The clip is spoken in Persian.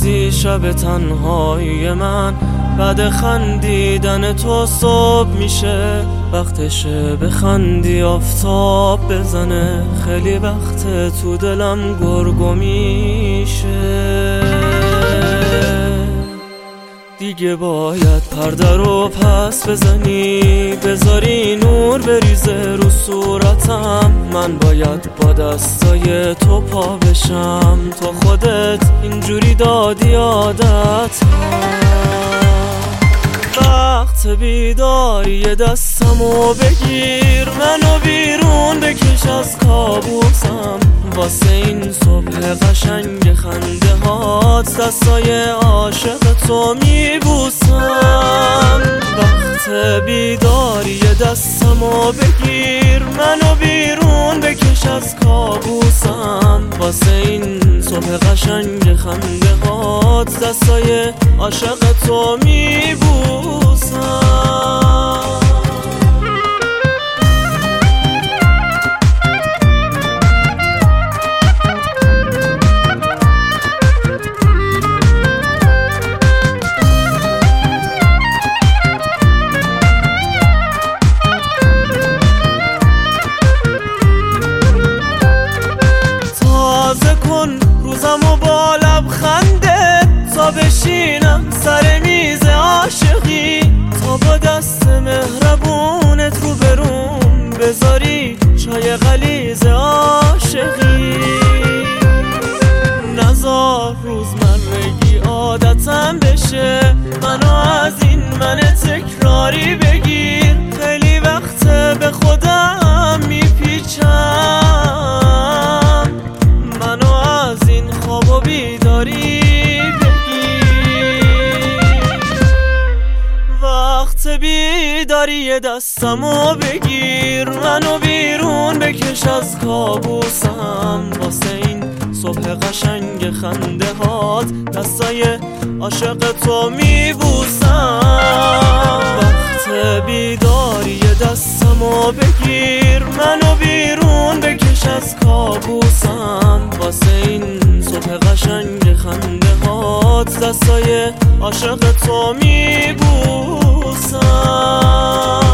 روزی شب تنهایی من، بعد خندیدن تو صبح میشه، وقتشه بخندی آفتاب بزنه، خیلی وقت تو دلم گرگو میشه. دیگه باید پرده رو پس بزنی، بذاری نور بریزه رو صورتم، من باید با دستای تو پا بشم، تو خودت اینجوری دادی عادت. وقت بیداری دستمو بگیر، منو بیرون بکش از کابوسم، واسه این صبح قشنگ خنده هات دستای عاشق تو میبوسم. وقت بیداری دستمو بگیر، منو بیرون بکش از کابوسم، واسه این صبح قشنگ خنده هات دستای عاشق تو میبوسم. روزمو با لبخنده تا بشینم سر میز عاشقی، تا با دست مهربونت رو بروم بذاری چای غلیظ عاشقی. نزار روزمرگی عادتم بشه، منو از این من تکراری بگیر، خیلی وقت به خودم میپیچم، منو از این خواب و بیداری بگیر. وقت بیداری دستمو بگیر، منو بیرون بکش از کابوسم، واسه این صبح قشنگ خنده هات دستای عاشق تو میبوسم. وقت بیداری دستمو بگیر، منو بیرون بکش از کابوسم، واسه این صبح قشنگ خنده هات دستای عاشق تو میبوسم.